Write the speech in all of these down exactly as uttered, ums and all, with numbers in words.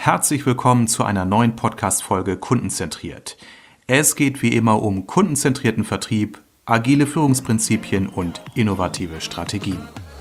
Herzlich willkommen zu einer neuen Podcast-Folge Kundenzentriert. Es geht wie immer um kundenzentrierten Vertrieb, agile Führungsprinzipien und innovative Strategien.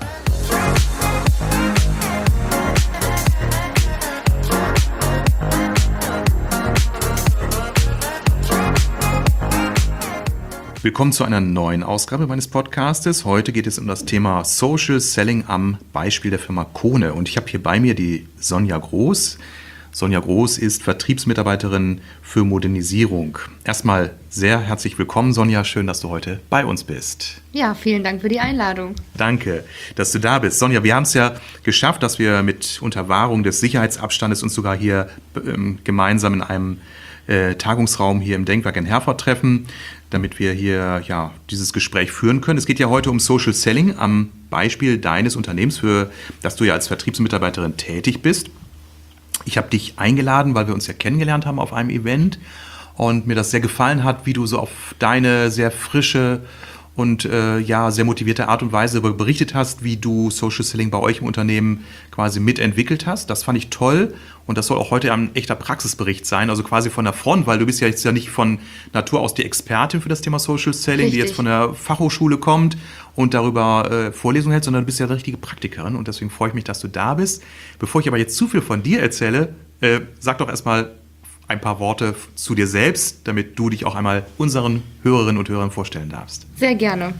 Willkommen zu einer neuen Ausgabe meines Podcastes. Heute geht es um das Thema Social Selling am Beispiel der Firma Kone. Und ich habe hier bei mir die Sonja Groß. Sonja Groß ist Vertriebsmitarbeiterin für Modernisierung. Erstmal sehr herzlich willkommen, Sonja. Schön, dass du heute bei uns bist. Ja, vielen Dank für die Einladung. Danke, dass du da bist. Sonja, wir haben es ja geschafft, dass wir mit Unterwahrung des Sicherheitsabstandes uns sogar hier ähm, gemeinsam in einem äh, Tagungsraum hier im Denkwerk in Herford treffen, damit wir hier ja dieses Gespräch führen können. Es geht ja heute um Social Selling am Beispiel deines Unternehmens, für das du ja als Vertriebsmitarbeiterin tätig bist. Ich habe dich eingeladen, weil wir uns ja kennengelernt haben auf einem Event und mir das sehr gefallen hat, wie du so auf deine sehr frische und äh, ja sehr motivierte Art und Weise berichtet hast, wie du Social Selling bei euch im Unternehmen quasi mitentwickelt hast. Das fand ich toll und das soll auch heute ein echter Praxisbericht sein, also quasi von der Front, weil du bist ja jetzt ja nicht von Natur aus die Expertin für das Thema Social Selling, Richtig. Die jetzt von der Fachhochschule kommt und darüber äh, Vorlesungen hält, sondern du bist ja eine richtige Praktikerin und deswegen freue ich mich, dass du da bist. Bevor ich aber jetzt zu viel von dir erzähle, äh, sag doch erstmal ein paar Worte zu dir selbst, damit du dich auch einmal unseren Hörerinnen und Hörern vorstellen darfst. Sehr gerne.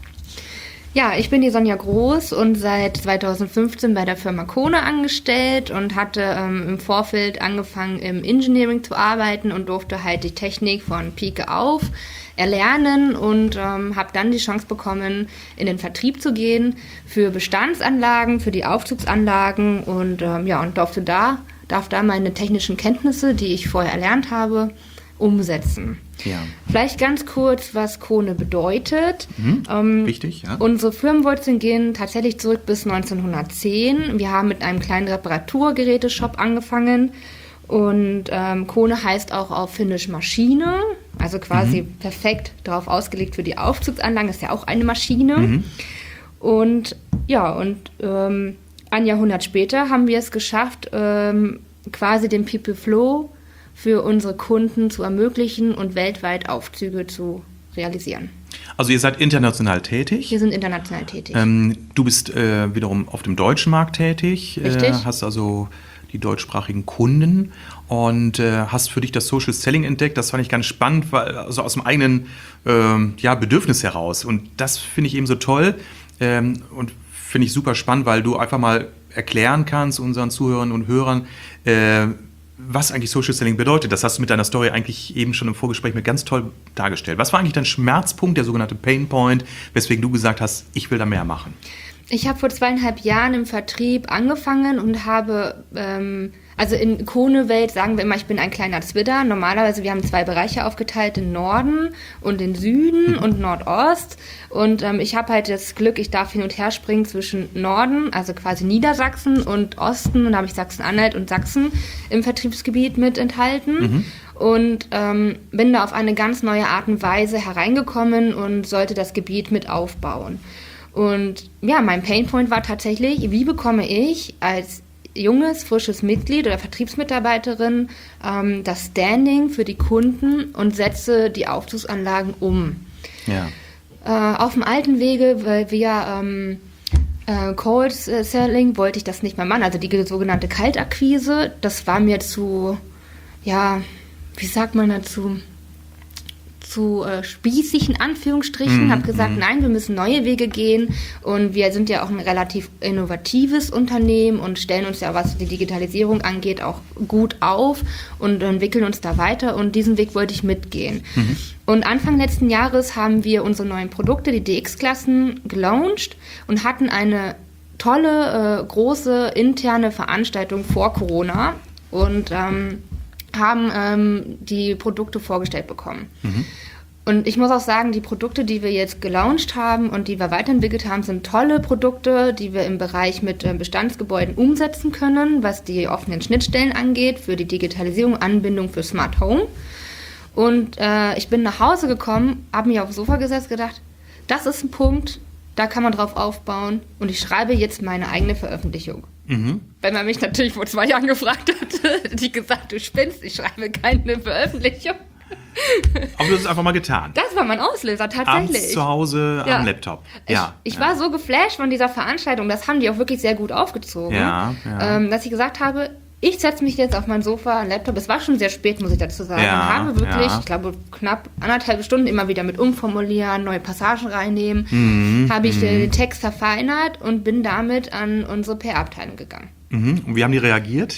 Ja, ich bin die Sonja Groß und seit zweitausendfünfzehn bei der Firma Kone angestellt und hatte ähm, im Vorfeld angefangen im Engineering zu arbeiten und durfte halt die Technik von Pike auf erlernen und ähm, habe dann die Chance bekommen, in den Vertrieb zu gehen für Bestandsanlagen, für die Aufzugsanlagen und ähm, ja und durfte da darf da meine technischen Kenntnisse, die ich vorher erlernt habe, umsetzen. Ja. Vielleicht ganz kurz, was Kone bedeutet. Mhm. Ähm, Wichtig, ja. Unsere Firmenwurzeln gehen tatsächlich zurück bis neunzehnhundertzehn. Wir haben mit einem kleinen Reparaturgeräteshop angefangen und ähm, Kone heißt auch auf Finnisch Maschine, also quasi mhm. perfekt darauf ausgelegt für die Aufzugsanlagen, ist ja auch eine Maschine. Mhm. Und ja, und ähm, ein Jahrhundert später haben wir es geschafft, ähm, quasi den People Flow für unsere Kunden zu ermöglichen und weltweit Aufzüge zu realisieren. Also ihr seid international tätig? Wir sind international tätig. Ähm, du bist äh, wiederum auf dem deutschen Markt tätig, Richtig. Äh, hast also die deutschsprachigen Kunden und äh, hast für dich das Social Selling entdeckt. Das fand ich ganz spannend, weil, also aus dem eigenen ähm, ja, Bedürfnis heraus. Und das finde ich eben so toll ähm, und finde ich super spannend, weil du einfach mal erklären kannst unseren Zuhörern und Hörern, äh, was eigentlich Social Selling bedeutet. Das hast du mit deiner Story eigentlich eben schon im Vorgespräch mir ganz toll dargestellt. Was war eigentlich dein Schmerzpunkt, der sogenannte Pain Point, weswegen du gesagt hast, ich will da mehr machen? Ich habe vor zweieinhalb Jahren im Vertrieb angefangen und habe, ähm, also in Kone-Welt sagen wir immer, ich bin ein kleiner Zwitter. Normalerweise, wir haben zwei Bereiche aufgeteilt, den Norden und den Süden und Nordost. Und ähm, ich habe halt das Glück, ich darf hin und her springen zwischen Norden, also quasi Niedersachsen und Osten. Und da habe ich Sachsen-Anhalt und Sachsen im Vertriebsgebiet mit enthalten. Mhm. Und ähm, bin da auf eine ganz neue Art und Weise hereingekommen und sollte das Gebiet mit aufbauen. Und ja, mein Painpoint war tatsächlich, wie bekomme ich als junges, frisches Mitglied oder Vertriebsmitarbeiterin ähm, das Standing für die Kunden und setze die Aufzugsanlagen um. Ja. Äh, auf dem alten Wege, weil wir ähm, äh, Cold Selling wollte ich das nicht mehr machen, also die sogenannte Kaltakquise, das war mir zu, ja, wie sagt man dazu, zu äh, spießig in Anführungsstrichen, mm, habe gesagt, mm. nein, wir müssen neue Wege gehen und wir sind ja auch ein relativ innovatives Unternehmen und stellen uns ja, was die Digitalisierung angeht, auch gut auf und entwickeln uns da weiter und diesen Weg wollte ich mitgehen. Mhm. Und Anfang letzten Jahres haben wir unsere neuen Produkte, die D X-Klassen, gelauncht und hatten eine tolle, äh, große interne Veranstaltung vor Corona und ähm, haben ähm, die Produkte vorgestellt bekommen. Mhm. Und ich muss auch sagen, die Produkte, die wir jetzt gelauncht haben und die wir weiterentwickelt haben, sind tolle Produkte, die wir im Bereich mit äh, Bestandsgebäuden umsetzen können, was die offenen Schnittstellen angeht, für die Digitalisierung, Anbindung für Smart Home. Und äh, ich bin nach Hause gekommen, habe mich aufs Sofa gesetzt, gedacht, das ist ein Punkt, da kann man drauf aufbauen und ich schreibe jetzt meine eigene Veröffentlichung. Mhm. Wenn man mich natürlich vor zwei Jahren gefragt hat, hätte ich gesagt, du spinnst, ich schreibe keine Veröffentlichung. Aber du hast es einfach mal getan. Das war mein Auslöser, tatsächlich. Abends zu Hause ja. am Laptop. Ich, ja, ich ja. war so geflasht von dieser Veranstaltung, das haben die auch wirklich sehr gut aufgezogen, ja, ja. Ähm, dass ich gesagt habe, ich setze mich jetzt auf mein Sofa, Laptop. Es war schon sehr spät, muss ich dazu sagen. Ja, und habe wirklich, ja. ich glaube, knapp anderthalb Stunden immer wieder mit umformulieren, neue Passagen reinnehmen. Mhm, habe ich mhm. den Text verfeinert und bin damit an unsere P R-Abteilung gegangen. Mhm. Und wie haben die reagiert?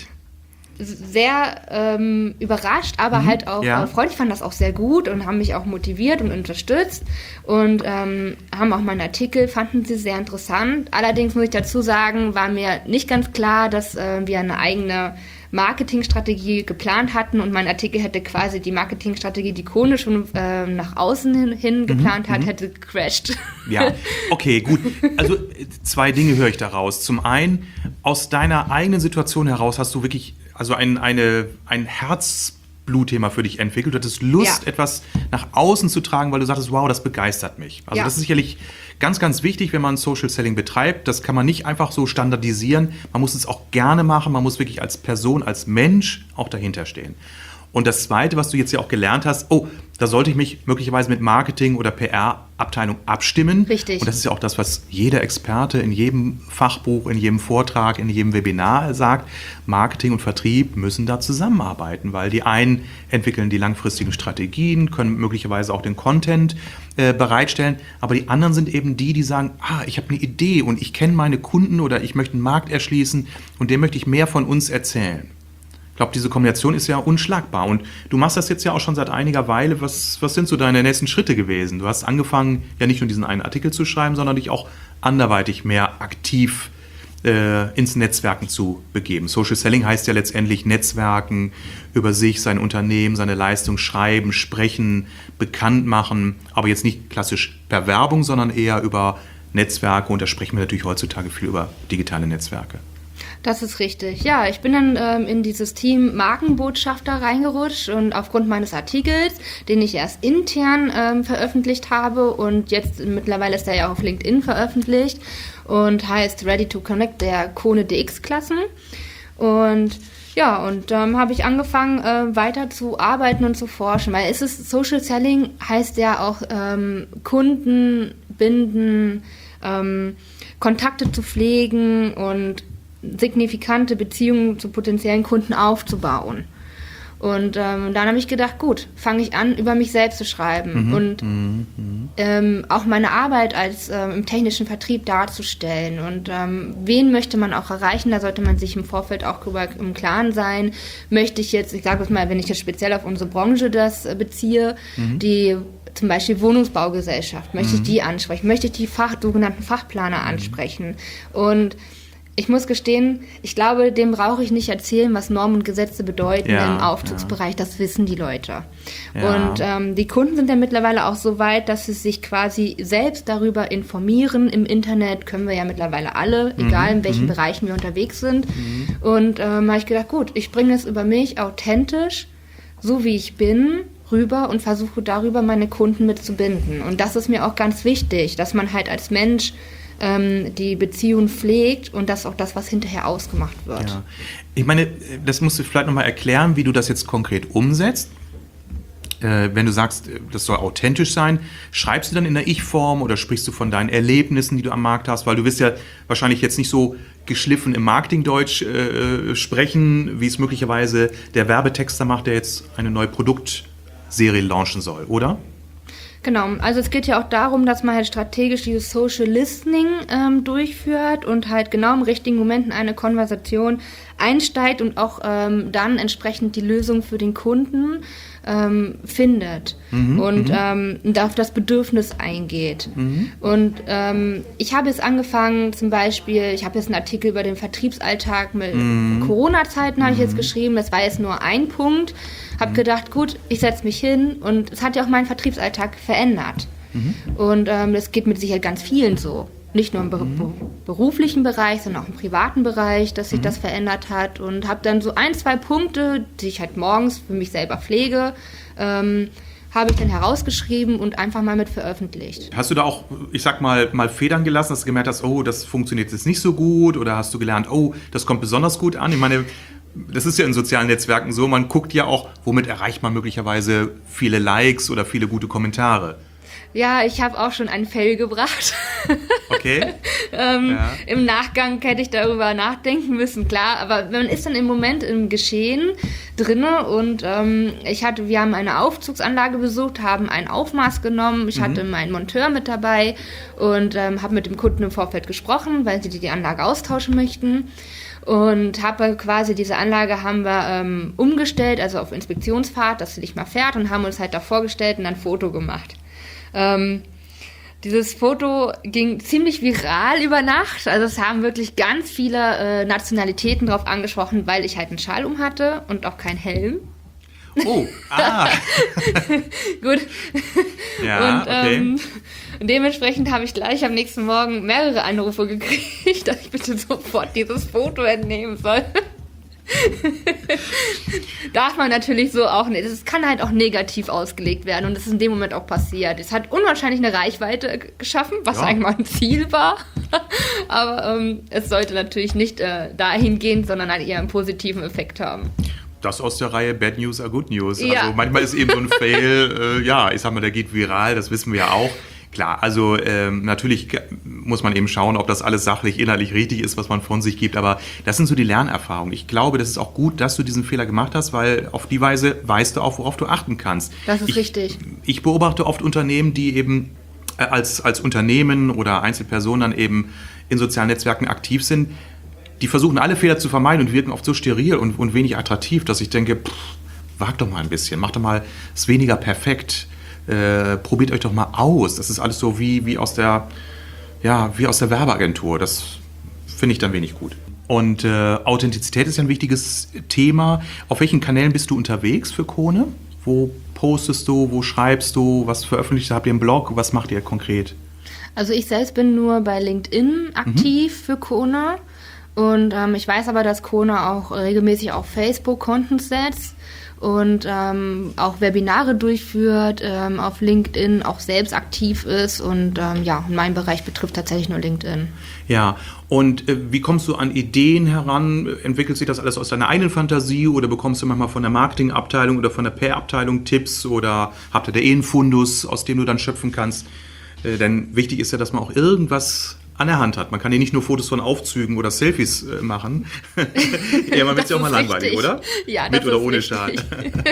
Sehr ähm, überrascht, aber mhm, halt auch ja. äh, freundlich, fanden das auch sehr gut und haben mich auch motiviert und unterstützt und ähm, haben auch meinen Artikel, fanden sie sehr interessant. Allerdings muss ich dazu sagen, war mir nicht ganz klar, dass äh, wir eine eigene Marketingstrategie geplant hatten und mein Artikel hätte quasi die Marketingstrategie, die Kone schon äh, nach außen hin, hin geplant mhm, hat, hätte gecrashed. Ja, okay, gut. Also zwei Dinge höre ich daraus. Zum einen, aus deiner eigenen Situation heraus hast du wirklich also ein, eine, ein Herzblutthema für dich entwickelt. Du hattest Lust, ja. etwas nach außen zu tragen, weil du sagtest, wow, das begeistert mich. Also ja. das ist sicherlich ganz, ganz wichtig, wenn man Social Selling betreibt. Das kann man nicht einfach so standardisieren. Man muss es auch gerne machen. Man muss wirklich als Person, als Mensch auch dahinter stehen. Und das Zweite, was du jetzt ja auch gelernt hast, oh, da sollte ich mich möglicherweise mit Marketing- oder P R-Abteilung abstimmen. Richtig. Und das ist ja auch das, was jeder Experte in jedem Fachbuch, in jedem Vortrag, in jedem Webinar sagt. Marketing und Vertrieb müssen da zusammenarbeiten, weil die einen entwickeln die langfristigen Strategien, können möglicherweise auch den Content äh, bereitstellen, aber die anderen sind eben die, die sagen, ah, ich habe eine Idee und ich kenne meine Kunden oder ich möchte einen Markt erschließen und dem möchte ich mehr von uns erzählen. Ich glaube, diese Kombination ist ja unschlagbar. Und du machst das jetzt ja auch schon seit einiger Weile. Was, was sind so deine nächsten Schritte gewesen? Du hast angefangen, ja nicht nur diesen einen Artikel zu schreiben, sondern dich auch anderweitig mehr aktiv äh, ins Netzwerken zu begeben. Social Selling heißt ja letztendlich Netzwerken, über sich, sein Unternehmen, seine Leistung schreiben, sprechen, bekannt machen. Aber jetzt nicht klassisch per Werbung, sondern eher über Netzwerke. Und da sprechen wir natürlich heutzutage viel über digitale Netzwerke. Das ist richtig. Ja, ich bin dann ähm, in dieses Team Markenbotschafter reingerutscht und aufgrund meines Artikels, den ich erst intern ähm, veröffentlicht habe und jetzt mittlerweile ist er ja auch auf LinkedIn veröffentlicht und heißt Ready to Connect der Kone D X-Klassen. Und ja, und ähm, habe ich angefangen, äh, weiter zu arbeiten und zu forschen, weil es ist Social Selling heißt ja auch ähm, Kunden binden, ähm, Kontakte zu pflegen und signifikante Beziehungen zu potenziellen Kunden aufzubauen. Und ähm, dann habe ich gedacht, gut, fange ich an, über mich selbst zu schreiben mhm. und mhm. Ähm, auch meine Arbeit als ähm, im technischen Vertrieb darzustellen. Und ähm, wen möchte man auch erreichen? Da sollte man sich im Vorfeld auch darüber im Klaren sein. Möchte ich jetzt, ich sage es mal, wenn ich jetzt speziell auf unsere Branche das äh, beziehe, mhm. die zum Beispiel Wohnungsbaugesellschaft, möchte mhm. ich die ansprechen? Möchte ich die Fach, sogenannten Fachplaner ansprechen? Und ich muss gestehen, ich glaube, dem brauche ich nicht erzählen, was Normen und Gesetze bedeuten ja, im Aufzugsbereich. Ja. Das wissen die Leute. Ja. Und ähm, die Kunden sind ja mittlerweile auch so weit, dass sie sich quasi selbst darüber informieren. Im Internet können wir ja mittlerweile alle, mhm. egal in welchen mhm. Bereichen wir unterwegs sind. Mhm. Und ähm, habe ich gedacht, gut, ich bringe es über mich authentisch, so wie ich bin, rüber und versuche darüber meine Kunden mitzubinden. Und das ist mir auch ganz wichtig, dass man halt als Mensch die Beziehung pflegt und das ist auch das, was hinterher ausgemacht wird. Ja. Ich meine, das musst du vielleicht nochmal erklären, wie du das jetzt konkret umsetzt. Äh, wenn du sagst, das soll authentisch sein, schreibst du dann in der Ich-Form oder sprichst du von deinen Erlebnissen, die du am Markt hast? Weil du wirst ja wahrscheinlich jetzt nicht so geschliffen im Marketingdeutsch äh, sprechen, wie es möglicherweise der Werbetexter macht, der jetzt eine neue Produktserie launchen soll, oder? Genau, also es geht ja auch darum, dass man halt strategisch dieses Social Listening ähm, durchführt und halt genau im richtigen Moment in eine Konversation einsteigt und auch ähm, dann entsprechend die Lösung für den Kunden ähm, findet mhm, und ähm, auf das Bedürfnis eingeht. Mhm. Und ähm, ich habe jetzt angefangen, zum Beispiel, ich habe jetzt einen Artikel über den Vertriebsalltag mit mhm. Corona-Zeiten, habe ich jetzt geschrieben, das war jetzt nur ein Punkt. Habe gedacht, gut, ich setze mich hin und es hat ja auch meinen Vertriebsalltag verändert. Mhm. Und ähm, das geht mit Sicherheit ganz vielen so. Nicht nur im ber- mhm. beruflichen Bereich, sondern auch im privaten Bereich, dass sich mhm. das verändert hat. Und habe dann so ein, zwei Punkte, die ich halt morgens für mich selber pflege, ähm, habe ich dann herausgeschrieben und einfach mal mit veröffentlicht. Hast du da auch, ich sag mal, mal Federn gelassen, dass du gemerkt hast, oh, das funktioniert jetzt nicht so gut, oder hast du gelernt, oh, das kommt besonders gut an? Ich meine, das ist ja in sozialen Netzwerken so, man guckt ja auch, womit erreicht man möglicherweise viele Likes oder viele gute Kommentare. Ja, ich habe auch schon ein Fail gebracht. Okay. ähm, ja. Im Nachgang hätte ich darüber nachdenken müssen, klar. Aber man ist dann im Moment im Geschehen drinne und ähm, ich hatte, wir haben eine Aufzugsanlage besucht, haben ein Aufmaß genommen. Ich mhm. hatte meinen Monteur mit dabei und ähm, habe mit dem Kunden im Vorfeld gesprochen, weil sie die Anlage austauschen möchten. Und habe quasi diese Anlage haben wir ähm, umgestellt, also auf Inspektionsfahrt, dass sie nicht mehr fährt, und haben uns halt da vorgestellt und ein Foto gemacht. Ähm, dieses Foto ging ziemlich viral über Nacht, also es haben wirklich ganz viele äh, Nationalitäten drauf angesprochen, weil ich halt einen Schal um hatte und auch keinen Helm. Oh, ah. Gut. Ja, und ähm, okay. dementsprechend habe ich gleich am nächsten Morgen mehrere Anrufe gekriegt, dass ich bitte sofort dieses Foto entnehmen soll. Darf man natürlich so auch nicht. Es kann halt auch negativ ausgelegt werden und das ist in dem Moment auch passiert. Es hat unwahrscheinlich eine Reichweite geschaffen, was ja. eigentlich mal ein Ziel war. Aber ähm, es sollte natürlich nicht äh, dahin gehen, sondern halt eher einen positiven Effekt haben. Das aus der Reihe Bad News are Good News. Ja. Also manchmal ist eben so ein Fail, äh, ja, ich sag mal, der geht viral, das wissen wir ja auch. Klar, also ähm, natürlich muss man eben schauen, ob das alles sachlich, inhaltlich richtig ist, was man von sich gibt, aber das sind so die Lernerfahrungen. Ich glaube, das ist auch gut, dass du diesen Fehler gemacht hast, weil auf die Weise weißt du auch, worauf du achten kannst. Das ist ich, richtig. Ich beobachte oft Unternehmen, die eben äh, als, als Unternehmen oder Einzelpersonen dann eben in sozialen Netzwerken aktiv sind, die versuchen alle Fehler zu vermeiden und wirken oft so steril und, und wenig attraktiv, dass ich denke, pff, wag doch mal ein bisschen, mach doch mal es weniger perfekt. Äh, probiert euch doch mal aus. Das ist alles so wie, wie aus der, ja, wie aus der Werbeagentur. Das finde ich dann wenig gut. Und äh, Authentizität ist ja ein wichtiges Thema. Auf welchen Kanälen bist du unterwegs für Kone? Wo postest du, wo schreibst du, was veröffentlicht? Habt ihr einen Blog? Was macht ihr konkret? Also ich selbst bin nur bei LinkedIn aktiv mhm. für Kone. Und ähm, ich weiß aber, dass Kone auch regelmäßig auf Facebook Content setzt und ähm, auch Webinare durchführt, ähm, auf LinkedIn auch selbst aktiv ist und ähm, ja, mein Bereich betrifft tatsächlich nur LinkedIn. Ja, und äh, wie kommst du an Ideen heran? Entwickelt sich das alles aus deiner eigenen Fantasie oder bekommst du manchmal von der Marketingabteilung oder von der P R-Abteilung Tipps oder habt ihr da eh einen Fundus, aus dem du dann schöpfen kannst? Äh, denn wichtig ist ja, dass man auch irgendwas an der Hand hat. Man kann ja nicht nur Fotos von Aufzügen oder Selfies äh, machen. Ja, man wird ja auch mal langweilig, oder? Ja, das Mit oder ist ohne richtig. Schal.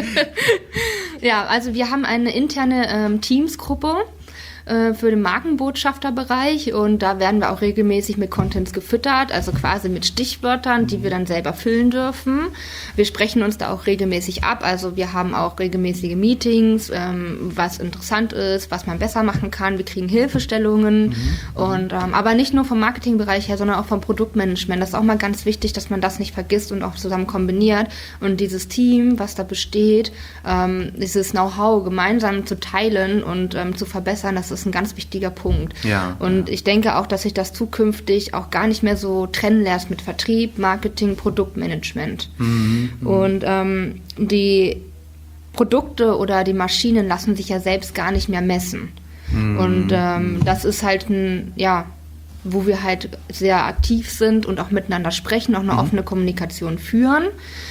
Ja, also wir haben eine interne ähm, Teams-Gruppe äh, für den Markenbotschafterbereich und da werden wir auch regelmäßig mit Contents gefüttert, also quasi mit Stichwörtern, die wir dann selber füllen dürfen. Wir sprechen uns da auch regelmäßig ab, also wir haben auch regelmäßige Meetings, ähm, was interessant ist, was man besser machen kann. Wir kriegen Hilfestellungen mhm. und ähm, aber nicht nur vom Marketingbereich her, sondern auch vom Produktmanagement. Das ist auch mal ganz wichtig, dass man das nicht vergisst und auch zusammen kombiniert und dieses Team, was da besteht, ähm, dieses Know-how gemeinsam zu teilen und ähm, zu verbessern, das ist ein ganz wichtiger Punkt. Ja, und ja. ich denke auch, dass sich das zukünftig auch gar nicht mehr so trennen lässt mit Vertrieb, Marketing, Produktmanagement. Mhm, und ähm, die Produkte oder die Maschinen lassen sich ja selbst gar nicht mehr messen. Mhm. Und ähm, das ist halt ein, ja, wo wir halt sehr aktiv sind und auch miteinander sprechen, auch eine mhm. offene Kommunikation führen.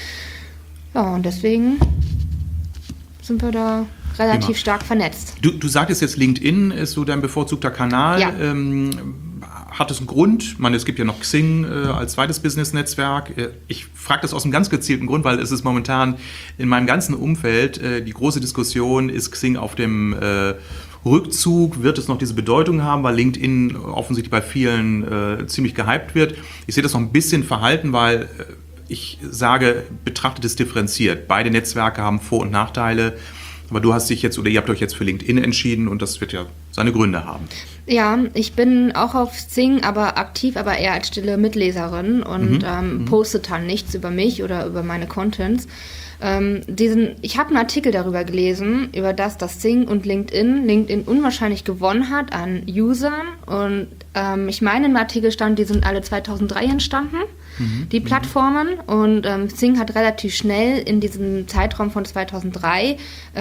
Ja, und deswegen sind wir da relativ Prima. stark vernetzt. Du, du sagtest jetzt, LinkedIn ist so dein bevorzugter Kanal. Ja. Ähm, hat es einen Grund? Ich meine, es gibt ja noch Xing äh, als zweites Business-Netzwerk. Äh, ich frage das aus einem ganz gezielten Grund, weil es ist momentan in meinem ganzen Umfeld äh, die große Diskussion, ist Xing auf dem äh, Rückzug, wird es noch diese Bedeutung haben, weil LinkedIn offensichtlich bei vielen äh, ziemlich gehypt wird. Ich sehe das noch ein bisschen verhalten, weil äh, ich sage, betrachtet es differenziert. Beide Netzwerke haben Vor- und Nachteile. Aber du hast dich jetzt, oder ihr habt euch jetzt für LinkedIn entschieden und das wird ja seine Gründe haben. Ja, ich bin auch auf Xing, aber aktiv, aber eher als stille Mitleserin und mhm. ähm, mhm. poste dann nichts über mich oder über meine Contents. Ähm, diesen, ich habe einen Artikel darüber gelesen, über das, dass Xing und LinkedIn, LinkedIn unwahrscheinlich gewonnen hat an Usern und ähm, ich meine im Artikel stand, die sind alle zweitausenddrei entstanden, mhm. die Plattformen und ähm, Xing hat relativ schnell in diesem Zeitraum von zweitausenddrei ähm,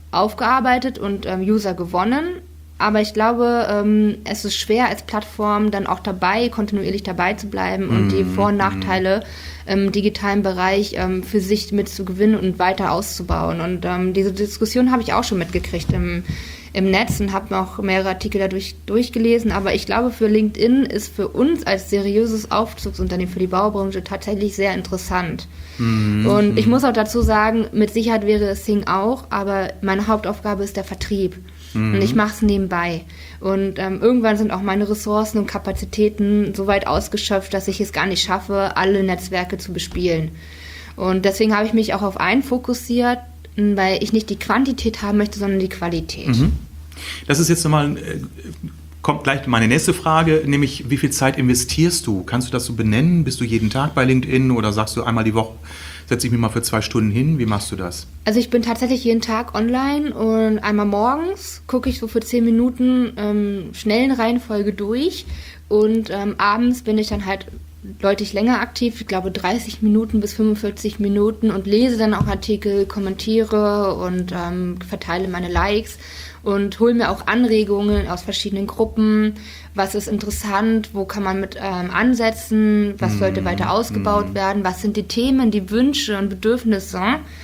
aufgearbeitet und ähm, User gewonnen. Aber ich glaube, ähm, es ist schwer als Plattform dann auch dabei, kontinuierlich dabei zu bleiben und mm, die Vor- und Nachteile mm. im digitalen Bereich ähm, für sich mit zu gewinnen und weiter auszubauen. Und ähm, diese Diskussion habe ich auch schon mitgekriegt im, im Netz und habe noch mehrere Artikel dadurch durchgelesen. Aber ich glaube, für LinkedIn ist für uns als seriöses Aufzugsunternehmen für die Baubranche tatsächlich sehr interessant. Mm, und mm. ich muss auch dazu sagen, mit Sicherheit wäre es Xing auch, aber meine Hauptaufgabe ist der Vertrieb. Und ich mache es nebenbei. Und ähm, irgendwann sind auch meine Ressourcen und Kapazitäten so weit ausgeschöpft, dass ich es gar nicht schaffe, alle Netzwerke zu bespielen. Und deswegen habe ich mich auch auf einen fokussiert, weil ich nicht die Quantität haben möchte, sondern die Qualität. Mhm. Das ist jetzt nochmal, äh, kommt gleich meine nächste Frage, nämlich wie viel Zeit investierst du? Kannst du das so benennen? Bist du jeden Tag bei LinkedIn oder sagst du einmal die Woche, setze ich mich mal für zwei Stunden hin? Wie machst du das? Also ich bin tatsächlich jeden Tag online und einmal morgens gucke ich so für zehn Minuten ähm, schnell in Reihenfolge durch und ähm, abends bin ich dann halt deutlich länger aktiv, ich glaube dreißig Minuten bis fünfundvierzig Minuten und lese dann auch Artikel, kommentiere und ähm, verteile meine Likes und hole mir auch Anregungen aus verschiedenen Gruppen. Was ist interessant? Wo kann man mit ähm, ansetzen? Was sollte weiter ausgebaut mm. werden? Was sind die Themen, die Wünsche und Bedürfnisse?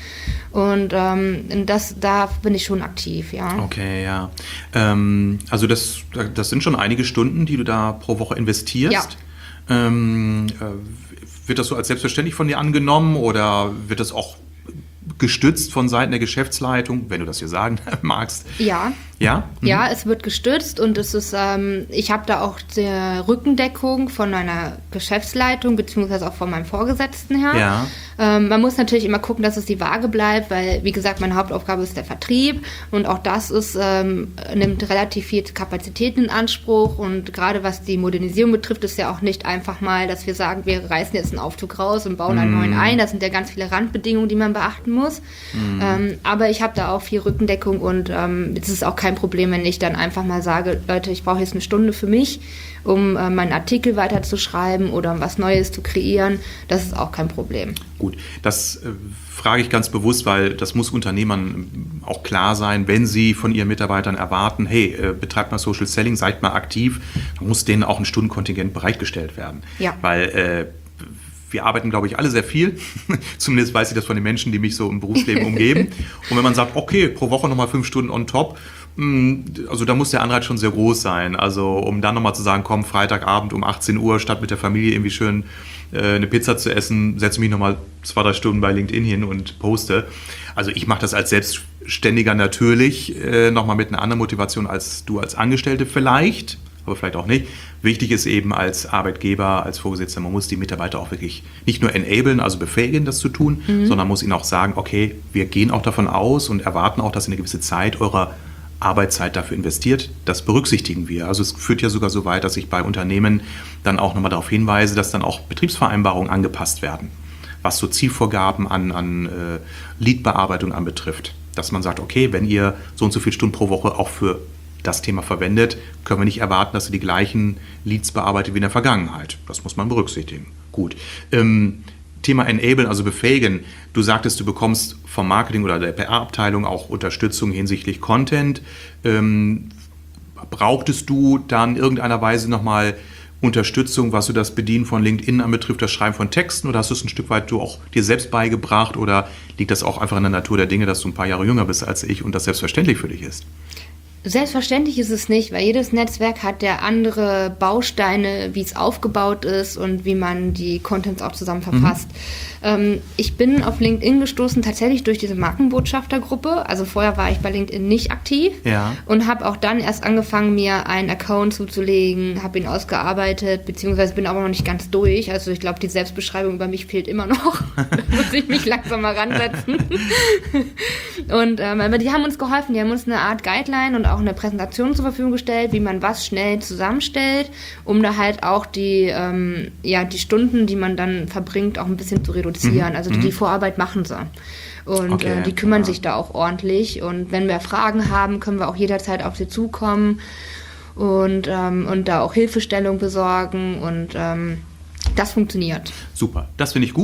Und ähm, das, da bin ich schon aktiv, ja. Okay, ja. Ähm, also das, das sind schon einige Stunden, die du da pro Woche investierst. Ja. Ähm, äh, wird das so als selbstverständlich von dir angenommen oder wird das auch gestützt von Seiten der Geschäftsleitung, wenn du das hier sagen magst? Ja. Ja? Mhm. Ja, es wird gestützt und es ist, ähm, ich habe da auch die Rückendeckung von meiner Geschäftsleitung beziehungsweise auch von meinem Vorgesetzten her. Ja. Ähm, man muss natürlich immer gucken, dass es die Waage bleibt, weil, wie gesagt, meine Hauptaufgabe ist der Vertrieb und auch das ist, ähm, nimmt relativ viel Kapazität in Anspruch und gerade was die Modernisierung betrifft, ist ja auch nicht einfach mal, dass wir sagen, wir reißen jetzt einen Aufzug raus und bauen einen mm. neuen ein. Das sind ja ganz viele Randbedingungen, die man beachten muss. Mm. Ähm, aber ich habe da auch viel Rückendeckung und ähm, es ist auch kein Problem, wenn ich dann einfach mal sage, Leute, ich brauche jetzt eine Stunde für mich, um äh, meinen Artikel weiterzuschreiben oder um was Neues zu kreieren. Das ist auch kein Problem. Gut, das äh, frage ich ganz bewusst, weil das muss Unternehmern auch klar sein, wenn sie von ihren Mitarbeitern erwarten, hey, äh, betreibt mal Social Selling, seid mal aktiv, dann muss denen auch ein Stundenkontingent bereitgestellt werden. Ja. Weil äh, wir arbeiten, glaube ich, alle sehr viel. Zumindest weiß ich das von den Menschen, die mich so im Berufsleben umgeben. Und wenn man sagt, okay, pro Woche nochmal fünf Stunden on top, also da muss der Anreiz schon sehr groß sein. Also um dann nochmal zu sagen, komm, Freitagabend um achtzehn Uhr, statt mit der Familie irgendwie schön äh, eine Pizza zu essen, setze mich nochmal zwei, drei Stunden bei LinkedIn hin und poste. Also ich mache das als Selbstständiger natürlich äh, nochmal mit einer anderen Motivation als du als Angestellte vielleicht, aber vielleicht auch nicht. Wichtig ist eben als Arbeitgeber, als Vorgesetzter, man muss die Mitarbeiter auch wirklich nicht nur enablen, also befähigen, das zu tun, mhm. sondern muss ihnen auch sagen, okay, wir gehen auch davon aus und erwarten auch, dass ihr eine gewisse Zeit eurer Arbeitszeit dafür investiert. Das berücksichtigen wir. Also es führt ja sogar so weit, dass ich bei Unternehmen dann auch nochmal darauf hinweise, dass dann auch Betriebsvereinbarungen angepasst werden, was so Zielvorgaben an, an äh, Lead-Bearbeitung anbetrifft. Dass man sagt, okay, wenn ihr so und so viele Stunden pro Woche auch für das Thema verwendet, können wir nicht erwarten, dass ihr die gleichen Leads bearbeitet wie in der Vergangenheit. Das muss man berücksichtigen. Gut. Ähm, Thema Enablen, also befähigen. Du sagtest, du bekommst vom Marketing oder der P R-Abteilung auch Unterstützung hinsichtlich Content. Ähm, brauchtest du dann in irgendeiner Weise nochmal Unterstützung, was so das Bedienen von LinkedIn anbetrifft, das Schreiben von Texten, oder hast du es ein Stück weit du auch dir selbst beigebracht, oder liegt das auch einfach in der Natur der Dinge, dass du ein paar Jahre jünger bist als ich und das selbstverständlich für dich ist? Selbstverständlich ist es nicht, weil jedes Netzwerk hat ja andere Bausteine, wie es aufgebaut ist und wie man die Contents auch zusammen verfasst. Mhm. Ähm, ich bin auf LinkedIn gestoßen tatsächlich durch diese Markenbotschaftergruppe. Also vorher war ich bei LinkedIn nicht aktiv ja. und habe auch dann erst angefangen, mir einen Account zuzulegen, habe ihn ausgearbeitet, beziehungsweise bin aber noch nicht ganz durch. Also ich glaube, die Selbstbeschreibung über mich fehlt immer noch. Da muss ich mich langsam mal ransetzen. Und ähm, aber die haben uns geholfen, die haben uns eine Art Guideline und auch eine Präsentation zur Verfügung gestellt, wie man was schnell zusammenstellt, um da halt auch die, ähm, ja, die Stunden, die man dann verbringt, auch ein bisschen zu reduzieren. Mhm. Also die, die Vorarbeit machen sie. Und okay, äh, die kümmern ja. sich da auch ordentlich. Und wenn wir Fragen haben, können wir auch jederzeit auf sie zukommen und, ähm, und da auch Hilfestellung besorgen. Und ähm, das funktioniert. Super, das finde ich gut.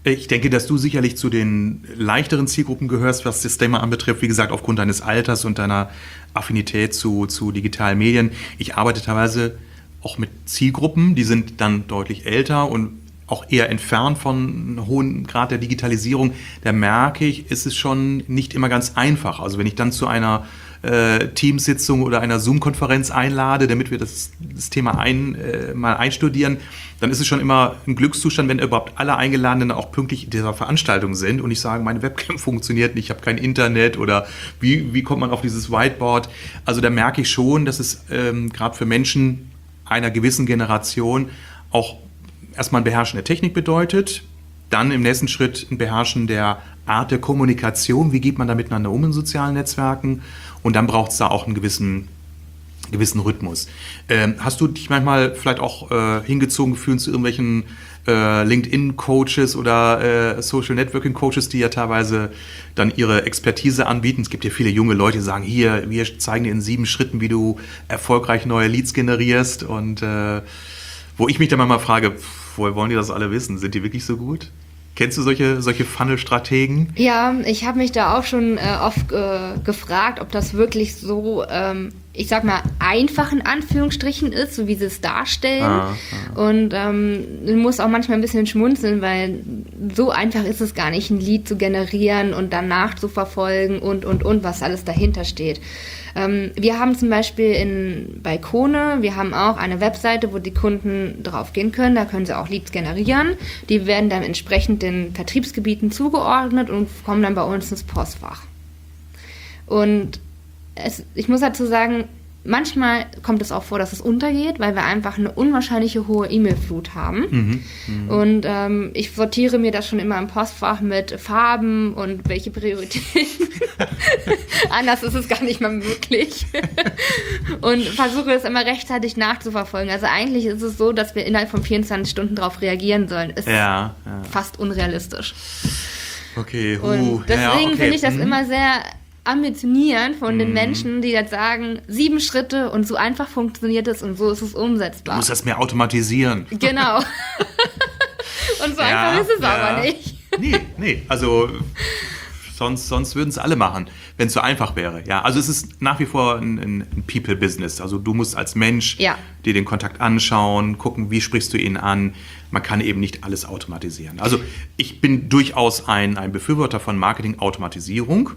Ich denke, dass du sicherlich zu den leichteren Zielgruppen gehörst, was das Thema anbetrifft. Wie gesagt, aufgrund deines Alters und deiner Affinität zu, zu digitalen Medien. Ich arbeite teilweise auch mit Zielgruppen, die sind dann deutlich älter und auch eher entfernt von einem hohen Grad der Digitalisierung. Da merke ich, ist es schon nicht immer ganz einfach. Also wenn ich dann zu einer äh, Teamsitzung oder einer Zoom-Konferenz einlade, damit wir das, das Thema ein, äh, mal einstudieren, dann ist es schon immer ein Glückszustand, wenn überhaupt alle Eingeladenen auch pünktlich in dieser Veranstaltung sind und nicht sagen, meine Webcam funktioniert nicht, ich habe kein Internet oder wie, wie kommt man auf dieses Whiteboard. Also da merke ich schon, dass es ähm, gerade für Menschen einer gewissen Generation auch erstmal ein Beherrschen der Technik bedeutet, dann im nächsten Schritt ein Beherrschen der Art der Kommunikation, wie geht man da miteinander um in sozialen Netzwerken und dann braucht es da auch einen gewissen, gewissen Rhythmus. Ähm, hast du dich manchmal vielleicht auch äh, hingezogen gefühlt zu irgendwelchen äh, LinkedIn-Coaches oder äh, Social-Networking-Coaches, die ja teilweise dann ihre Expertise anbieten? Es gibt ja viele junge Leute, die sagen, hier, wir zeigen dir in sieben Schritten, wie du erfolgreich neue Leads generierst und äh, wo ich mich dann manchmal frage, woher wollen die das alle wissen? Sind die wirklich so gut? Kennst du solche, solche Funnel-Strategen? Ja, ich habe mich da auch schon äh, oft äh, gefragt, ob das wirklich so, ähm, ich sag mal, einfach in Anführungsstrichen ist, so wie sie es darstellen. Ah, ah. Und ähm, du musst auch manchmal ein bisschen schmunzeln, weil so einfach ist es gar nicht, ein Lead zu generieren und dann nachzuverfolgen und, und, und, was alles dahinter steht. Ähm, wir haben zum Beispiel in, bei Kone, wir haben auch eine Webseite, wo die Kunden drauf gehen können, da können sie auch Leads generieren. Die werden dann entsprechend den Vertriebsgebieten zugeordnet und kommen dann bei uns ins Postfach. Und es, ich muss dazu sagen, manchmal kommt es auch vor, dass es untergeht, weil wir einfach eine unwahrscheinliche hohe E-Mail-Flut haben. Mhm, mh. Und ähm, ich sortiere mir das schon immer im Postfach mit Farben und welche Prioritäten. Anders ist es gar nicht mehr möglich. Und versuche es immer rechtzeitig nachzuverfolgen. Also eigentlich ist es so, dass wir innerhalb von vierundzwanzig Stunden darauf reagieren sollen. Ist ja, ja. fast unrealistisch. Okay, huh. Und deswegen ja, okay. finde ich das mhm. immer sehr ambitionieren von den Menschen, die jetzt sagen, sieben Schritte und so einfach funktioniert es und so ist es umsetzbar. Du musst das mehr automatisieren. Genau. Und so ja, einfach ist es ja. aber nicht. Nee, nee, also sonst, sonst würden es alle machen, wenn es so einfach wäre. Ja, also es ist nach wie vor ein, ein People-Business. Also du musst als Mensch ja. dir den Kontakt anschauen, gucken, wie sprichst du ihn an. Man kann eben nicht alles automatisieren. Also ich bin durchaus ein, ein Befürworter von Marketing-Automatisierung.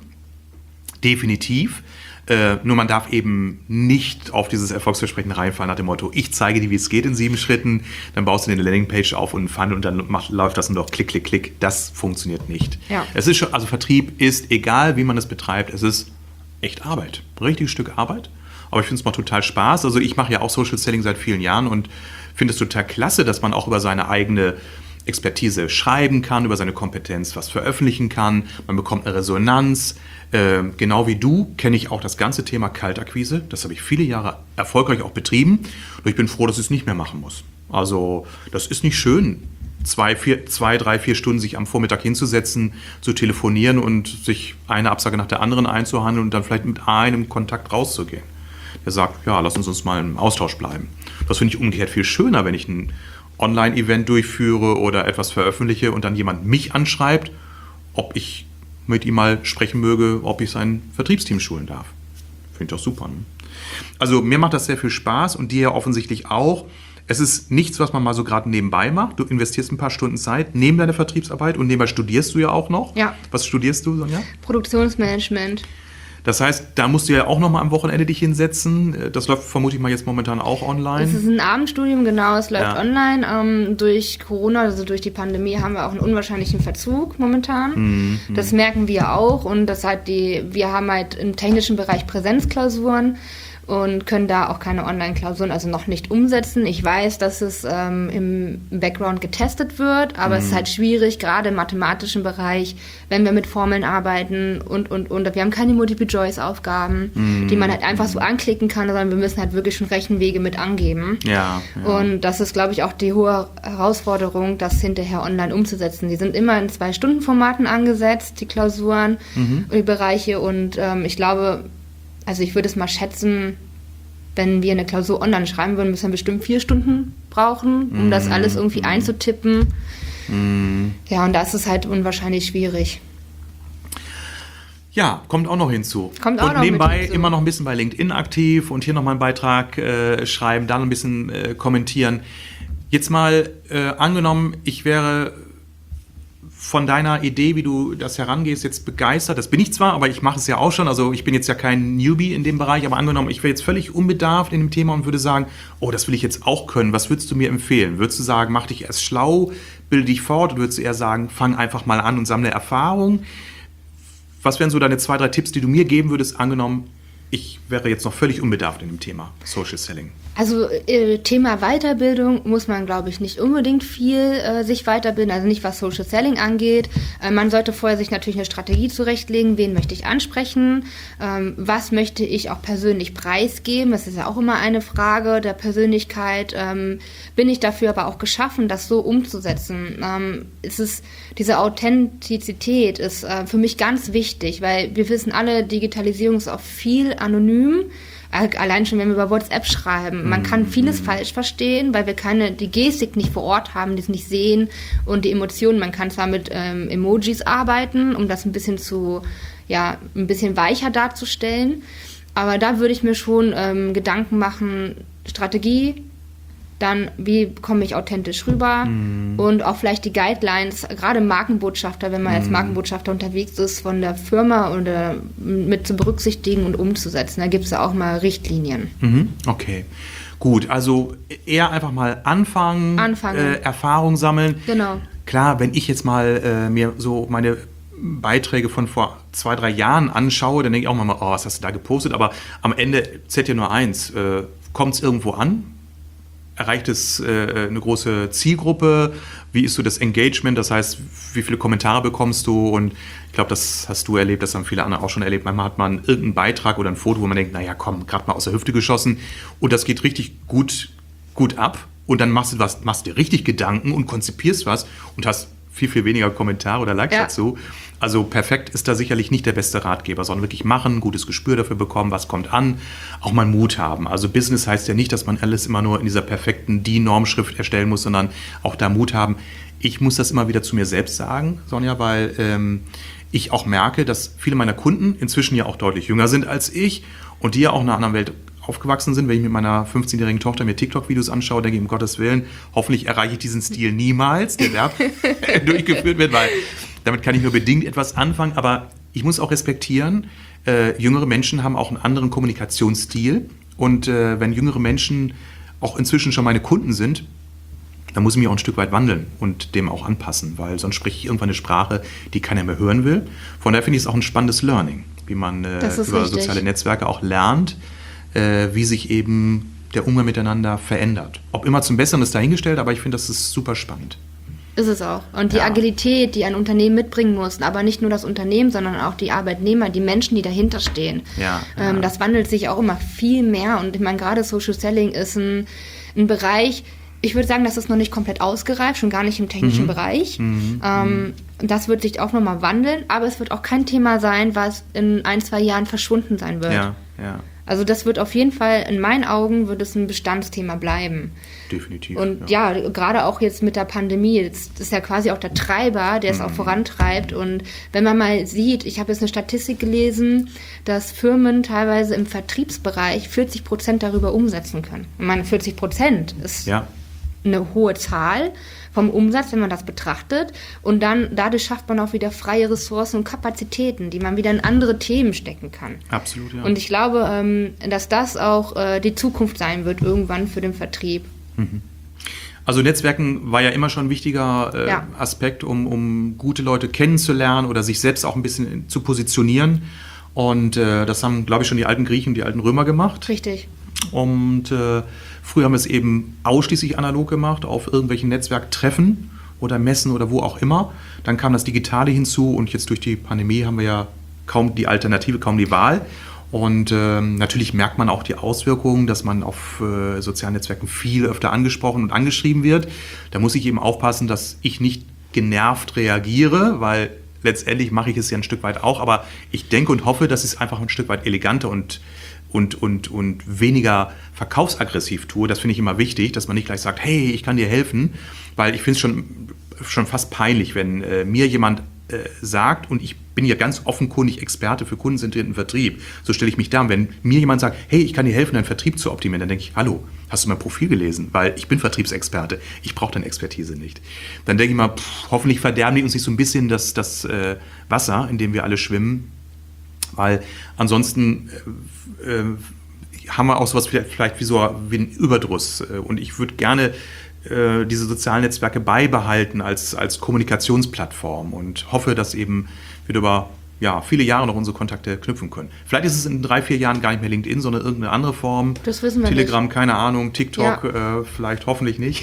Definitiv. Äh, nur man darf eben nicht auf dieses Erfolgsversprechen reinfallen nach dem Motto, ich zeige dir, wie es geht in sieben Schritten, dann baust du eine Landingpage auf und einen Funnel und dann macht, läuft das nur noch klick, klick, klick. Das funktioniert nicht. Ja. Es ist schon, also Vertrieb ist, egal wie man es betreibt, es ist echt Arbeit. Ein richtiges Stück Arbeit. Aber ich finde es mal total Spaß. Also ich mache ja auch Social Selling seit vielen Jahren und finde es total klasse, dass man auch über seine eigene Expertise schreiben kann, über seine Kompetenz was veröffentlichen kann. Man bekommt eine Resonanz. Äh, genau wie du kenne ich auch das ganze Thema Kaltakquise. Das habe ich viele Jahre erfolgreich auch betrieben. Und ich bin froh, dass ich es nicht mehr machen muss. Also das ist nicht schön, zwei, vier, zwei, drei, vier Stunden sich am Vormittag hinzusetzen, zu telefonieren und sich eine Absage nach der anderen einzuhandeln und dann vielleicht mit einem Kontakt rauszugehen. Der sagt, ja, lass uns uns mal im Austausch bleiben. Das finde ich umgekehrt viel schöner, wenn ich ein Online-Event durchführe oder etwas veröffentliche und dann jemand mich anschreibt, ob ich mit ihm mal sprechen möge, ob ich sein Vertriebsteam schulen darf. Finde ich doch super. Ne? Also mir macht das sehr viel Spaß und dir ja offensichtlich auch. Es ist nichts, was man mal so gerade nebenbei macht. Du investierst ein paar Stunden Zeit neben deiner Vertriebsarbeit und nebenbei studierst du ja auch noch. Ja. Was studierst du, Sonja? Produktionsmanagement. Das heißt, da musst du ja auch noch mal am Wochenende dich hinsetzen. Das läuft vermute ich mal jetzt momentan auch online. Es ist ein Abendstudium, genau, es läuft ja. online. Ähm, durch Corona, also durch die Pandemie, haben wir auch einen unwahrscheinlichen Verzug momentan. Mhm. Das merken wir auch und das hat die, wir haben halt im technischen Bereich Präsenzklausuren und können da auch keine Online-Klausuren, also noch nicht umsetzen. Ich weiß, dass es ähm, im Background getestet wird, aber mhm. es ist halt schwierig, gerade im mathematischen Bereich, wenn wir mit Formeln arbeiten und, und, und. Wir haben keine Multiple-Choice-Aufgaben, mhm. die man halt einfach so anklicken kann, sondern wir müssen halt wirklich schon Rechenwege mit angeben. Ja, ja. Und das ist, glaube ich, auch die hohe Herausforderung, das hinterher online umzusetzen. Die sind immer in Zwei-Stunden-Formaten angesetzt, die Klausuren, mhm. die Bereiche. Und ähm, ich glaube, also ich würde es mal schätzen, wenn wir eine Klausur online schreiben würden, müssen wir bestimmt vier Stunden brauchen, um mm, das alles irgendwie mm. einzutippen. Mhm. Ja, und da ist es halt unwahrscheinlich schwierig. Ja, kommt auch noch hinzu. Kommt auch und noch nebenbei mit hinzu. immer noch ein bisschen bei LinkedIn aktiv und hier nochmal einen Beitrag äh, schreiben, dann ein bisschen äh, kommentieren. Jetzt mal äh, angenommen, ich wäre von deiner Idee, wie du das herangehst, jetzt begeistert. Das bin ich zwar, aber ich mache es ja auch schon. Also ich bin jetzt ja kein Newbie in dem Bereich, aber angenommen, ich wäre jetzt völlig unbedarft in dem Thema und würde sagen, oh, das will ich jetzt auch können. Was würdest du mir empfehlen? Würdest du sagen, mach dich erst schlau, bilde dich fort? Oder würdest du eher sagen, fang einfach mal an und sammle Erfahrung? Was wären so deine zwei, drei Tipps, die du mir geben würdest, angenommen, ich wäre jetzt noch völlig unbedarft in dem Thema Social Selling? Also äh, Thema Weiterbildung muss man, glaube ich, nicht unbedingt viel äh, sich weiterbilden, also nicht was Social Selling angeht. Äh, man sollte vorher sich natürlich eine Strategie zurechtlegen, wen möchte ich ansprechen, ähm, was möchte ich auch persönlich preisgeben, das ist ja auch immer eine Frage der Persönlichkeit. Ähm, bin ich dafür aber auch geschaffen, das so umzusetzen? Ähm, es ist, diese Authentizität ist äh, für mich ganz wichtig, weil wir wissen alle, Digitalisierung ist auch viel anonym. Allein schon, wenn wir über WhatsApp schreiben. Man kann vieles falsch verstehen, weil wir keine, die Gestik nicht vor Ort haben, die es nicht sehen und die Emotionen. Man kann zwar mit ähm, Emojis arbeiten, um das ein bisschen zu, ja, ein bisschen weicher darzustellen, aber da würde ich mir schon ähm, Gedanken machen, Strategie, dann wie komme ich authentisch rüber mm. und auch vielleicht die Guidelines, gerade Markenbotschafter, wenn man mm. als Markenbotschafter unterwegs ist, von der Firma oder mit zu berücksichtigen und umzusetzen. Da gibt es ja auch mal Richtlinien. Mhm. Okay, gut. Also eher einfach mal anfangen, anfangen. Äh, Erfahrung sammeln. Genau. Klar, wenn ich jetzt mal äh, mir so meine Beiträge von vor zwei, drei Jahren anschaue, dann denke ich auch mal, oh, was hast du da gepostet? Aber am Ende zählt ja nur eins. Äh, kommt es irgendwo an? Erreicht es äh, eine große Zielgruppe? Wie ist so das Engagement? Das heißt, wie viele Kommentare bekommst du? Und ich glaube, das hast du erlebt, das haben viele andere auch schon erlebt. Manchmal hat man irgendeinen Beitrag oder ein Foto, wo man denkt, naja, komm, gerade mal aus der Hüfte geschossen. Und das geht richtig gut, gut ab. Und dann machst du was, machst dir richtig Gedanken und konzipierst was und hast viel, viel weniger Kommentare oder Likes ja. dazu. Also perfekt ist da sicherlich nicht der beste Ratgeber, sondern wirklich machen, ein gutes Gespür dafür bekommen, was kommt an, auch mal Mut haben. Also Business heißt ja nicht, dass man alles immer nur in dieser perfekten D I N-Normschrift erstellen muss, sondern auch da Mut haben. Ich muss das immer wieder zu mir selbst sagen, Sonja, weil ähm, ich auch merke, dass viele meiner Kunden inzwischen ja auch deutlich jünger sind als ich und die ja auch in einer anderen Welt aufgewachsen sind. Wenn ich mit meiner fünfzehnjährigen Tochter mir TikTok-Videos anschaue, denke ich, um Gottes Willen, hoffentlich erreiche ich diesen Stil niemals, der da durchgeführt wird, weil damit kann ich nur bedingt etwas anfangen. Aber ich muss auch respektieren, äh, jüngere Menschen haben auch einen anderen Kommunikationsstil. Und äh, wenn jüngere Menschen auch inzwischen schon meine Kunden sind, dann muss ich mich auch ein Stück weit wandeln und dem auch anpassen, weil sonst spreche ich irgendwann eine Sprache, die keiner mehr hören will. Von daher finde ich es auch ein spannendes Learning, wie man äh, über richtig. soziale Netzwerke auch lernt, äh, wie sich eben der Umgang miteinander verändert. Ob immer zum Besseren ist dahingestellt, aber ich finde, das ist super spannend. Ist es auch. Und die ja. Agilität, die ein Unternehmen mitbringen muss, aber nicht nur das Unternehmen, sondern auch die Arbeitnehmer, die Menschen, die dahinter stehen. Ja, ähm, ja. Das wandelt sich auch immer viel mehr. Und ich meine, gerade Social Selling ist ein, ein Bereich, ich würde sagen, das ist noch nicht komplett ausgereift, schon gar nicht im technischen mhm. Bereich. Mhm. Ähm, das wird sich auch nochmal wandeln, aber es wird auch kein Thema sein, was in ein, zwei Jahren verschwunden sein wird. Ja, ja. Also das wird auf jeden Fall, in meinen Augen, wird es ein Bestandsthema bleiben. Definitiv. Und ja, ja gerade auch jetzt mit der Pandemie, das ist ja quasi auch der Treiber, der es mhm. auch vorantreibt. Und wenn man mal sieht, ich habe jetzt eine Statistik gelesen, dass Firmen teilweise im Vertriebsbereich vierzig Prozent darüber umsetzen können. Ich meine, vierzig Prozent ist ja. eine hohe Zahl vom Umsatz, wenn man das betrachtet. Und dann dadurch schafft man auch wieder freie Ressourcen und Kapazitäten, die man wieder in andere Themen stecken kann. Absolut, ja. Und ich glaube, ähm, dass das auch äh, die Zukunft sein wird irgendwann für den Vertrieb. Mhm. Also Netzwerken war ja immer schon ein wichtiger äh, ja. Aspekt, um, um gute Leute kennenzulernen oder sich selbst auch ein bisschen zu positionieren. Und äh, das haben, glaube ich, schon die alten Griechen und die alten Römer gemacht. Richtig. Und äh, früher haben wir es eben ausschließlich analog gemacht, auf irgendwelchen Netzwerktreffen oder Messen oder wo auch immer. Dann kam das Digitale hinzu und jetzt durch die Pandemie haben wir ja kaum die Alternative, kaum die Wahl. Und ähm, natürlich merkt man auch die Auswirkungen, dass man auf äh, sozialen Netzwerken viel öfter angesprochen und angeschrieben wird. Da muss ich eben aufpassen, dass ich nicht genervt reagiere, weil letztendlich mache ich es ja ein Stück weit auch. Aber ich denke und hoffe, dass ich es einfach ein Stück weit eleganter und Und, und, und weniger verkaufsaggressiv tue. Das finde ich immer wichtig, dass man nicht gleich sagt, hey, ich kann dir helfen, weil ich finde es schon schon fast peinlich, wenn äh, mir jemand äh, sagt, und ich bin ja ganz offenkundig Experte für kundenzentrierten Vertrieb, so stelle ich mich da. Und wenn mir jemand sagt, hey, ich kann dir helfen, deinen Vertrieb zu optimieren, dann denke ich, hallo, hast du mein Profil gelesen? Weil ich bin Vertriebsexperte, ich brauche deine Expertise nicht. Dann denke ich mal, pff, hoffentlich verderben die uns nicht so ein bisschen das, das äh, Wasser, in dem wir alle schwimmen, weil ansonsten äh, äh, haben wir auch sowas vielleicht, vielleicht wie so wie ein Überdruss. Und ich würde gerne äh, diese sozialen Netzwerke beibehalten als, als Kommunikationsplattform und hoffe, dass eben wir über ja, viele Jahre noch unsere Kontakte knüpfen können. Vielleicht ist es in drei, vier Jahren gar nicht mehr LinkedIn, sondern irgendeine andere Form. Das wissen wir Telegram, nicht. Keine Ahnung, TikTok, Ja. äh, vielleicht hoffentlich nicht.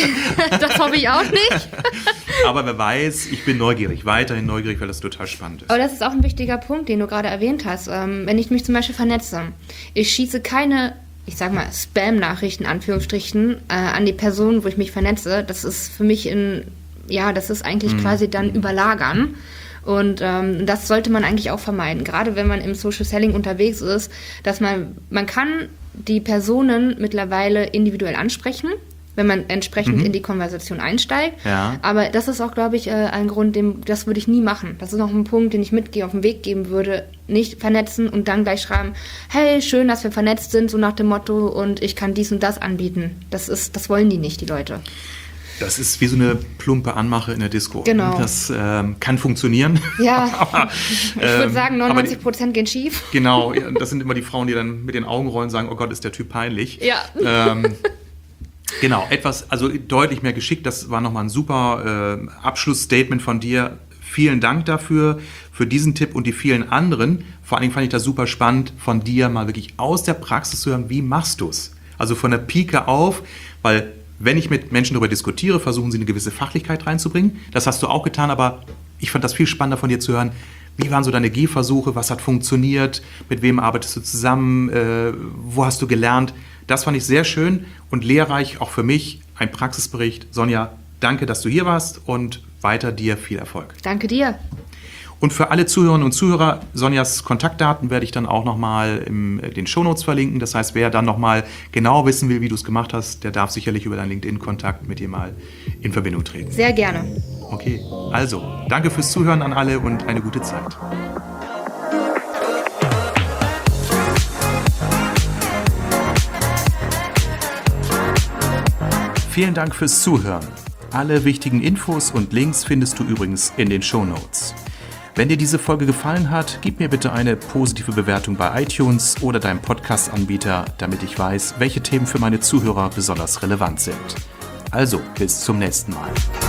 Das hoffe ich auch nicht. Aber wer weiß, ich bin neugierig, weiterhin neugierig, weil das total spannend ist. Aber das ist auch ein wichtiger Punkt, den du gerade erwähnt hast. Ähm, wenn ich mich zum Beispiel vernetze, ich schieße keine, ich sag mal, Spam-Nachrichten, Anführungsstrichen, äh, an die Person, wo ich mich vernetze. Das ist für mich in, ja, das ist eigentlich Mhm. quasi dann überlagern. Und ähm, das sollte man eigentlich auch vermeiden, gerade wenn man im Social Selling unterwegs ist, dass man, man kann die Personen mittlerweile individuell ansprechen, wenn man entsprechend Mhm. in die Konversation einsteigt. Ja. Aber das ist auch, glaube ich, äh, ein Grund, dem, das würde ich nie machen. Das ist noch ein Punkt, den ich mitgehe, auf den Weg geben würde. Nicht vernetzen und dann gleich schreiben, hey, schön, dass wir vernetzt sind, so nach dem Motto, und ich kann dies und das anbieten. Das ist, das wollen die nicht, die Leute. Das ist wie so eine plumpe Anmache in der Disco. Genau. Das ähm, kann funktionieren. Ja, aber, ich würde ähm, sagen, aber neunundneunzig Prozent gehen schief. Genau, ja, das sind immer die Frauen, die dann mit den Augen rollen und sagen, oh Gott, ist der Typ peinlich. Ja. Ähm, genau, etwas, also deutlich mehr geschickt. Das war nochmal ein super äh, Abschlussstatement von dir. Vielen Dank dafür, für diesen Tipp und die vielen anderen. Vor allen Dingen fand ich das super spannend, von dir mal wirklich aus der Praxis zu hören, wie machst du es? Also von der Pike auf, weil wenn ich mit Menschen darüber diskutiere, versuchen sie eine gewisse Fachlichkeit reinzubringen. Das hast du auch getan, aber ich fand das viel spannender von dir zu hören. Wie waren so deine Gehversuche? Was hat funktioniert? Mit wem arbeitest du zusammen? Äh, wo hast du gelernt? Das fand ich sehr schön und lehrreich, auch für mich. Ein Praxisbericht. Sonja, danke, dass du hier warst und weiter dir viel Erfolg. Danke dir. Und für alle Zuhörerinnen und Zuhörer, Sonjas Kontaktdaten werde ich dann auch nochmal in den Shownotes verlinken. Das heißt, wer dann nochmal genau wissen will, wie du es gemacht hast, der darf sicherlich über deinen LinkedIn-Kontakt mit dir mal in Verbindung treten. Sehr gerne. Okay, also, danke fürs Zuhören an alle und eine gute Zeit. Vielen Dank fürs Zuhören. Alle wichtigen Infos und Links findest du übrigens in den Shownotes. Wenn dir diese Folge gefallen hat, gib mir bitte eine positive Bewertung bei iTunes oder deinem Podcast-Anbieter, damit ich weiß, welche Themen für meine Zuhörer besonders relevant sind. Also, bis zum nächsten Mal.